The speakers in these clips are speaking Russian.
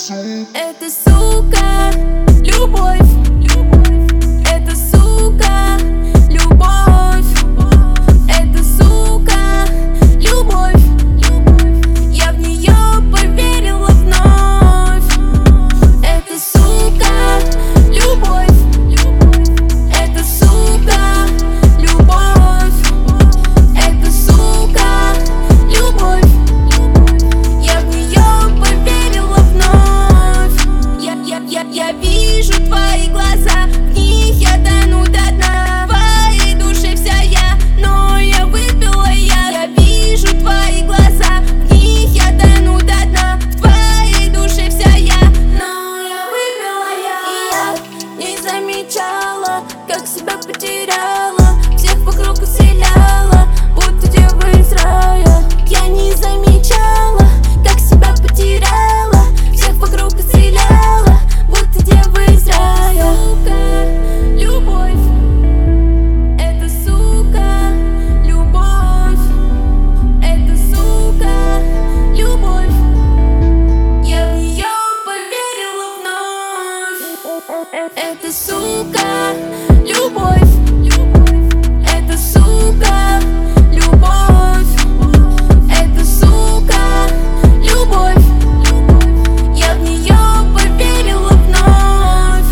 Это сука, любовь. Это сука, любовь. Это сука, любовь. Я в нее поверила вновь. Это сука, любовь. Это сука, любовь. Это сука, любовь. Я в нее поверила вновь. Я вижу твои глаза, в них я тону до дна. В твоей душе вся я, но я выпила я. Я вижу твои глаза, в них я тону до дна. В твоей душе вся я, но я выпила я. И я не замечала, как себя потеряла, всех вокруг исцеляла, будто дева из рая. Я не замечала, как себя потеряла, всех вокруг исцеляла, будто дева из рая. Сука, любовь. Это сука, любовь. Это сука, любовь. Я в нее поверила вновь. Это сука, любовь. Это сука, любовь. Это сука, любовь. Я в нее поверила вновь.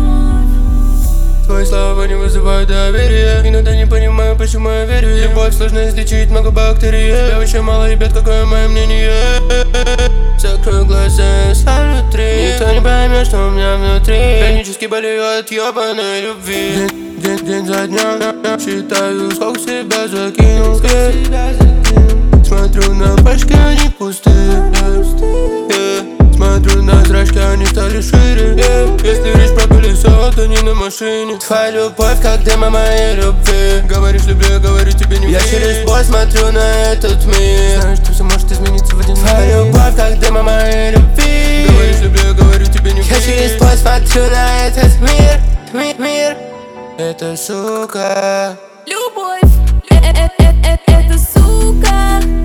Твои слова не вызывают доверия. Иногда не понимаю, почему я верю. Любовь сложно излечить, много бактерий. Я вообще мало, ребят, какое мое мнение. Закрою глаза, ставлю 3. Никто не поймет, что у меня внутри. Хронически болею от ебаной любви. День за днем считаю, сколько себя закинул. Смотрю на пачки, они пустые. Смотрю на зрачки, они стали шире. Если речь про колесо, то не на машине. Твоя любовь, как демо моей любви. Говоришь, люблю, я говорю, тебе не. Я через боль смотрю на этот мир. Знаю, что все может измениться в один миг. Твоя любовь, как демо моей любви. Говоришь, люблю, я говорю, тебе не. Я через боль смотрю на этот мир. Это сука, Любовь. Это сука,